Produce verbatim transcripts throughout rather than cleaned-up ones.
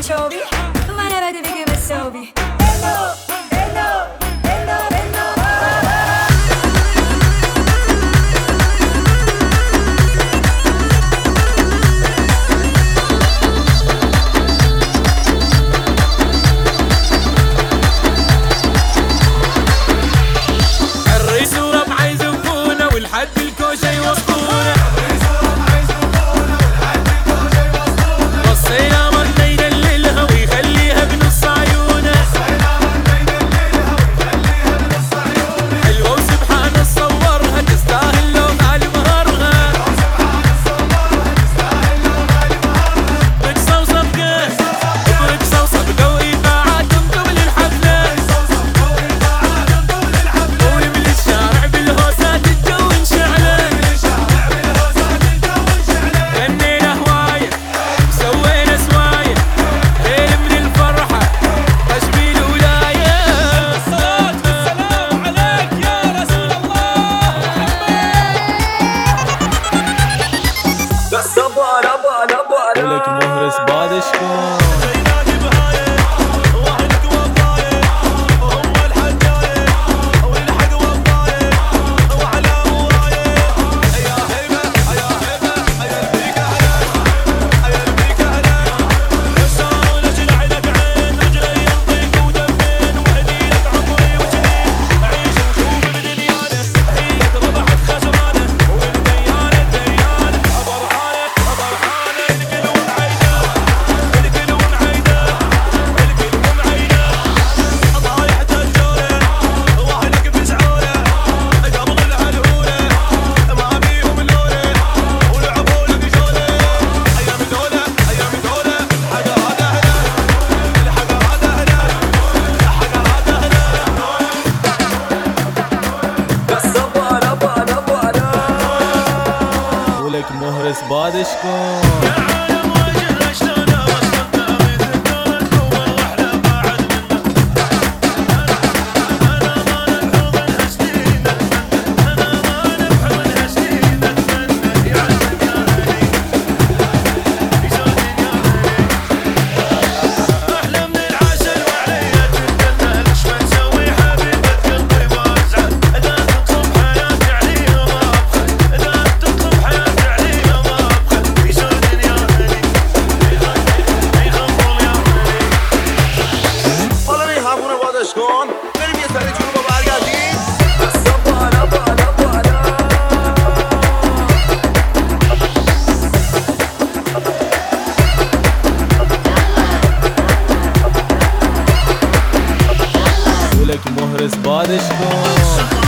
بتشوفي وانا بدي بيكي بتسوبي Hello, hello, hello, hello الريس وربع يزفونا والحد الكوشة يوصفونا وصينا مرنا يدللها ويخليها بنص عيونه حلوة وسبحانه صورها تستاهل لو غالي مهرها رقصة وصفقة برقصة وصفقة وإيقاعاتهم قبل الحفلة ويملي الشارع بالهوسات الجو انشعله غنينا هواية سوينا سواية ليل من الفرحة تشبيه الولاية الصلاة والسلام عليك يا رسول الله محمد ولك مهرس بعد شكون ولك مهرس بعد شكون شكون من يسأل جنوب بارقاتين ولك مهرس بعد شكون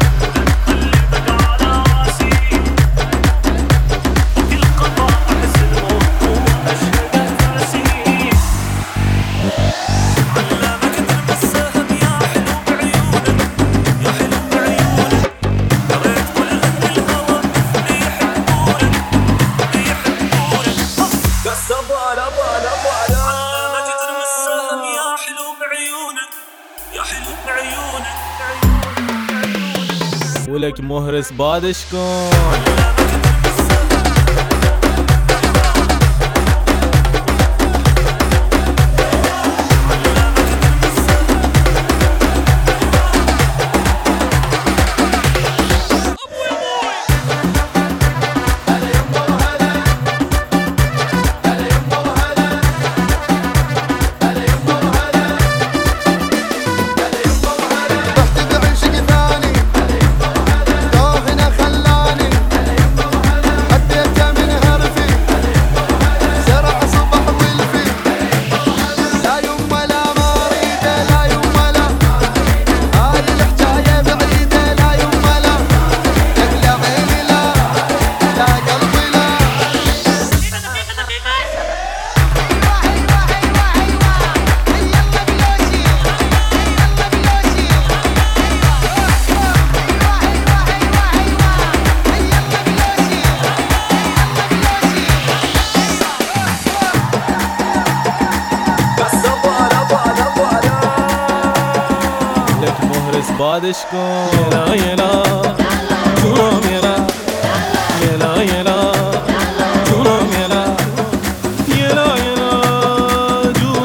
ولك مهرس بعد شكون بعد شكون يلا يلا جروم يلا يلا يلا جروم يلا يلا يلا جروم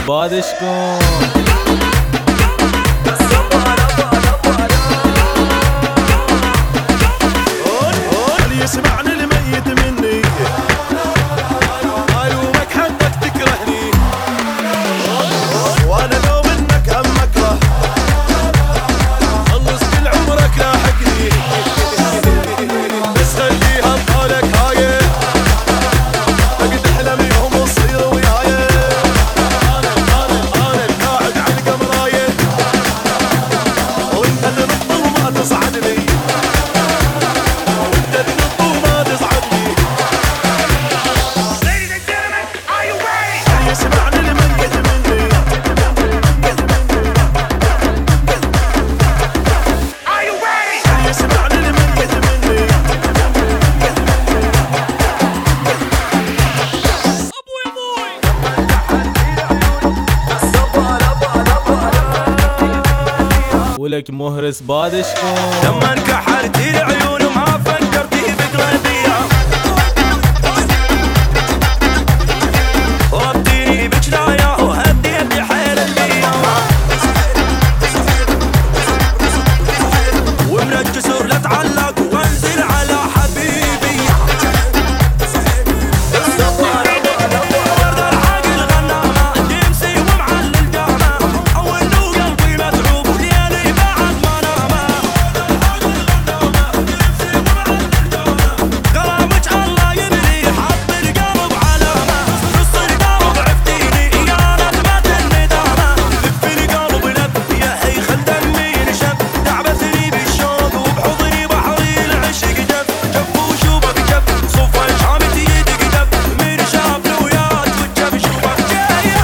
بادشكم. اللي يسمعني الميت مني معلومك حدك تكرهني، وانا لو منك هم اكره خلص كل عمرك لاحقني. بس خليها بحالك هاي اقد احلامي هم تصير وياي. انا انا انا القاعد على القمرايه وانت اللي نطل ما تصعدني، وانت اللي نطل ما تصعدني. اللي يسمعني الميت مني اللي يسمعني الميت مني ولك مهرس بادشكم. لما انكحرتي العيون ما فكرتي بقلبي، ربطيني بجنايا وهديت حيل الايام، ومن الجسر لاتعلق وانزل على حبيبي. ورد العاقل غنامه تمسي ومعلل دامه، اول له قلبي متعوب وليالي بعد ما نامه. كلامك الله يبني حط القلب علامه، نص القلب عفتيني يا نغمة الندامه. لف القلب لف يا هي خل دمي ينشف، تعبتني بالشوق وبحضني بحري العشق جف جف وشوفك جف، صفا شامت يدك جف من شاف لويات وجف شوفك جايه.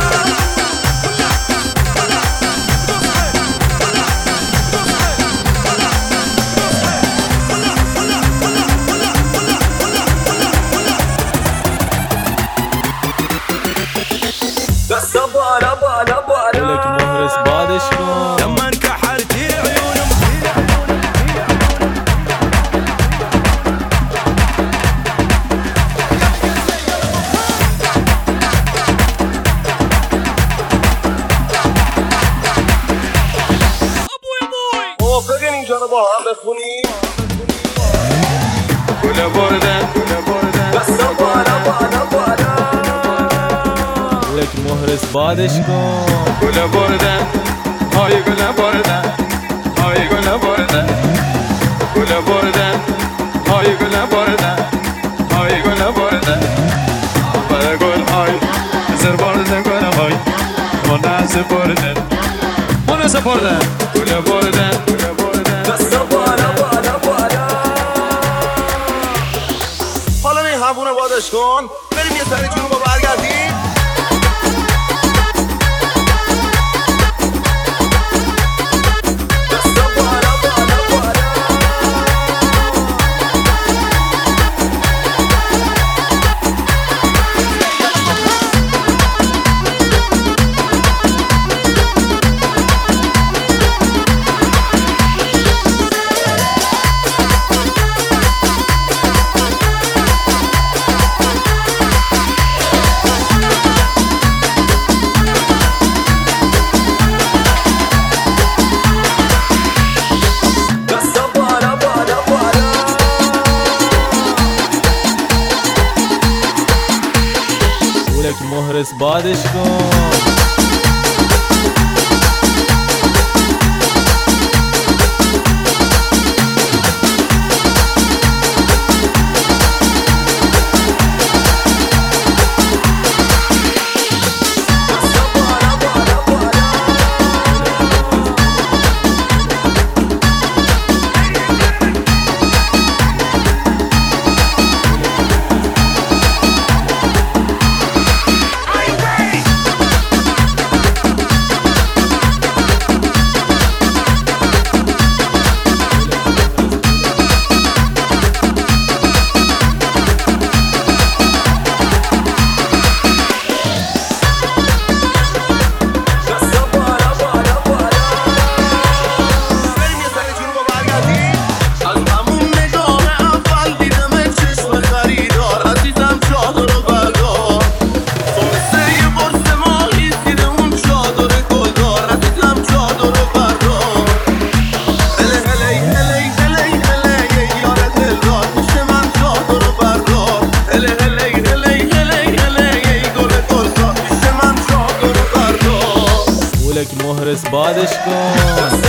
ولك مهرس بادشكم. لما انكحرتي العيون موافقين جنبها عم بخوني كل بردان كل بردان. بس أبغى أبغى أبغى ولك مهرس بادشكم. كل بردان هاي كل بردان هاي كل بردان كل بردان هاي كل بردان هاي كل بردان. بقول هاي سر بردان كل هاي وناس بردان وناس بردان كل بردان كل بردان. بس أبغى أبغى أبغى حالا این همونه بادش کن بریم یه سری جنوب برگردیم. ولك مهرس بادشكم. شكون.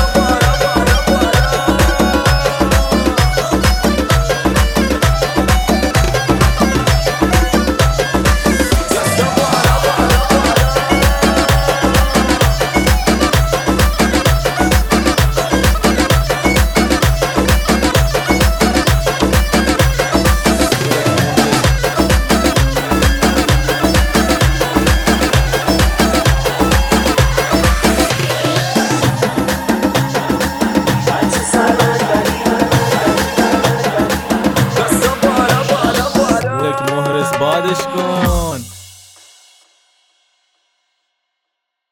لك مهرس باد شكون.